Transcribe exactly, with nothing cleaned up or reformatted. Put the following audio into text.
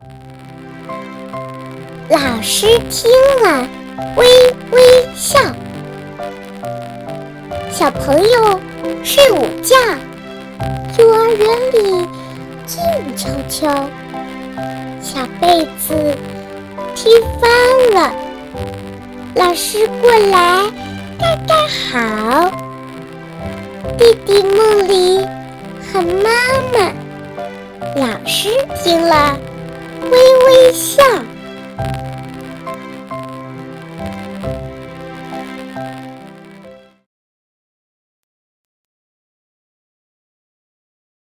老师听了微微笑。小朋友睡午觉，幼儿园里静悄悄，小被子踢翻了，老师过来盖盖好。弟弟梦里喊妈妈，老师听了微微笑。